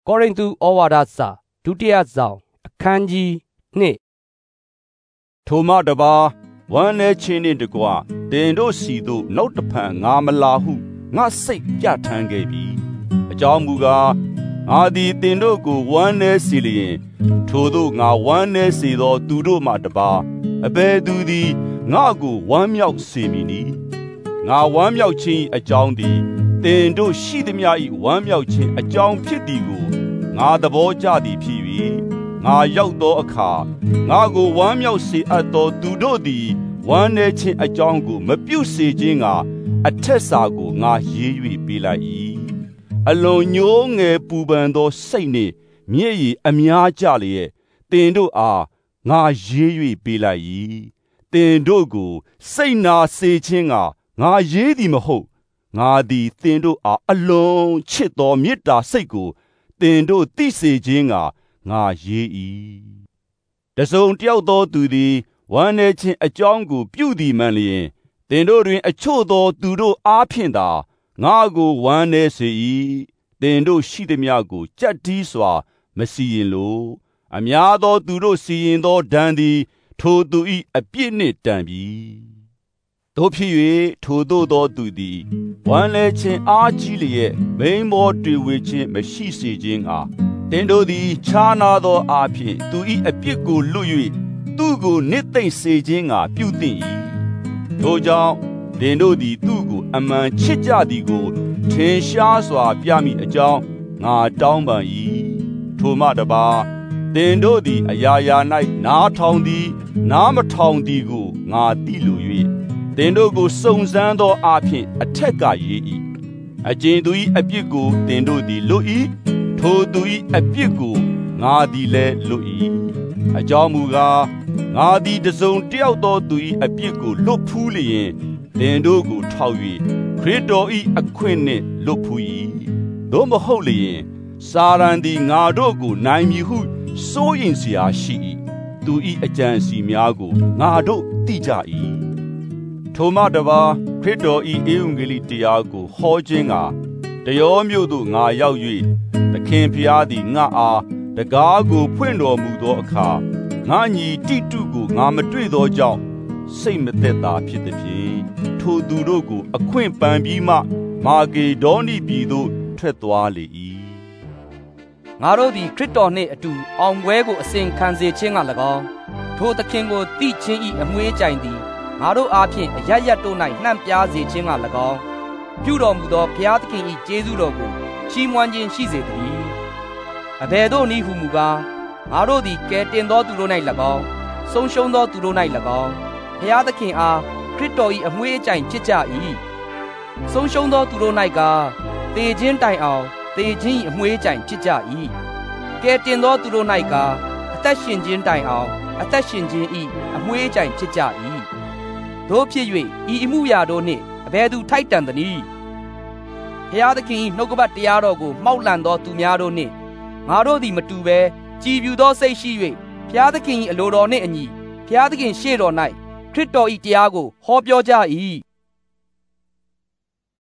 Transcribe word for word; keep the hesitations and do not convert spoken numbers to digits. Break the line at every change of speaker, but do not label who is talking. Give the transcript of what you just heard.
ကောရိန္သုဩဝါဒစာဒုတိယဆောင်အခန်းကြီးနှစ်
ထိုမှတပါးဝမ်းနည်းခြင်းနှင့်တကွတင်တို့စီသို့နောက်တဖန်ငါမလာဟုငါစိတ်ပြထမ်းခဲ့ပြီအကြောင်းမူကားငါသည်တင်တို့ကိုဝမ်းနည်းစေလျင်ထိုသို့ငါဝမ်းနည်းစေသောသူတို့မှတပါးအဘယ်သူသည်ငါကိုဝမ်းမြောက်စေမည်နည်းငါဝမ်းမြောက်ခြင်းအကြောင်းသည်တင်တို့ရှိသမျှ၏ဝမ်းမြောက်ခြင်းအကြောင်းဖြစ်သည်ကိုငါသဘောကျသည်ဖြစ်၍ငါရောက်သောအခါငါကိုဝမ်းမြောက်စေအပ်သောသူတို့သည်ဝမ်းနည်းခြင်းအကြောင်းကိုမပြုစေခြင်းကအထက်စာကိုငါရေး၍ပေးလိုက်၏အလွန်ညှိုးငယ်ပူပန်သောစိတ်နှင့်မျက်ရည်အများကျလျက်တင်တို့အားငါရေး၍ပေးလိုက်၏တင်တို့ကိုစိတ်နာစေခြင်းကငါရေးသည်မဟုတ်ငါသည်တင်တို့အားအလွန်ချစ်သောမေတ္တာစိတ်ကိုတင်တို့သိစေခြင်းကငါရေး၏တစုံတယောက်သောသူသည်ဝမ်းနည်းခြင်းအကြောင်းကိုပြုသည်မှန်လျင်တင်တို့တွင်အချို့သောသူတို့အားဖြင့်သာငါကိုဝမ်းနည်းစေ၏တင်တို့ရှိသည်များကိုကြက်တီးစွာမစီရင်လိုအများသောသူတို့စီရင်သောဒဏ်သည်ထိုသူ၏အပြစ်နှင့်တန်ပြီတို့ဖြစ်၍ထိုသို့သောသူသည်ဝမ်းနည်းခြင်းအားကြီးလျက်မိန်မောတွေ့ဝေခြင်းမရှိစေခြင်းအားတင်တို့သည်ခြားနာသောအားဖြင့်သူ၏အပြစ်ကိုလွတ်၍သူကိုနစ်သိမ့်စေခြင်းကပြုသင့်၏ထိုကြောင့်တင်တို့သည်သူကိုအမှန်ချစ်ကြသည်ကိုထင်ရှားစွာပြမိအကြောင်းငါတောင်းပန်၏ထိုမှတပါးတင်တို့သည်အရာရာ၌နားထောင်သည်နားမထောင်သည်ကိုငါသိလို၍တင်တို့ကိုစုံစမ်းသောအားဖြင့်အထက်ကရေး၏အကျဉ်သူ၏အပြစ်ကိုတင်တို့သည်လွတ်၏ထိုသူ၏အပြစ်ကိုငါသည်လည်းလွတ်၏အကြောင်းမူကားငါသည်တစုံတယောက်သောသူ၏အပြစ်ကိုလွတ်ဖူးလျင်တင်တို့ကိုထောက်၍ခရစ်တော်၏အခွင့်နှင့်လွတ်ဖူး၏သို့မဟုတ်လျင်စာရန်သည်ငါတို့ကိုနိုင်မည်ဟုစိုးရင်เสียရှိ၏သူ၏အကြံစီများကိုငါတို့သိကြ၏ထိုမှတပါးခရစ်တော်၏ဧဝံဂေလိတရားကိုဟောခြင်းကတရောမြို့သို့ငါရောက်၍သခင်ဖျားသည်ငါအားတကားကိုဖွင့်တော်မူသောအခါငါညီတိတုကိုငါမတွေ့သောကြောင့်စိတ်မသက်သာဖြစ်သည်ဖြင့်ထိုသူတို့ကိုအခွင့်ပန်ပြီးမှမာဂေဒေါနိပြည်သို့ထွက်သွားလေ၏
ငါတို့သည်ခရစ်တော်နှင့်အတူအောင်ပွဲကိုအစဉ်ခံစေခြင်းက၎င်းထိုသခင်ကိုသိခြင်း၏အမွေးကြိုင်သည်ငါတို့အားဖြင့်အရရတ်တို့၌နှံ့ပြားစေခြင်းက၎င်းပြုတော်မူသောဘုရားသခင်၏ကျေးဇူးတော်ကိုချီးမွမ်းခြင်းရှိစေသတည်းအဘယ်သို့နည်းဟုမူကားငါတို့သည်ကယ်တင်သောသူတို့၌၎င်းဆုံးရှုံးသောသူတို့၌၎င်းဘုရားသခင်အားခရစ်တော်၏အမွေးကြိုင်ဖြစ်ကြ၏ဆုံးရှုံးသောသူတို့၌ကသေခြင်းတိုင်အောင်သေခြင်း၏အမွေးကြိုင်ဖြစ်ကြ၏ကယ်တင်သောသူတို့၌ကအသက်ရှင်ခြင်းတိုင်အောင်အသက်ရှင်ခြင်း၏အမွေးကြိုင်ဖြစ်ကြ၏တို့ဖြစ်၍ဤအမှုရာတို့နှင့်အဘယ်သူထိုက်တန်သနည်းဘုရားသခင်၏နှုတ်ကပတ်တရားတော်ကိုမှောက်လန့်သောသူများတို့နှင့်ငါတို့သည်မတူဘဲကြည်ပြူသောစိတ်ရှိ၍ဘုရားသခင်၏အလိုတော်နှင့်အညီဘုရားသခင်ရှေ့တော်၌ခရစ်တော်၏တရားကိုဟောပြောကြ၏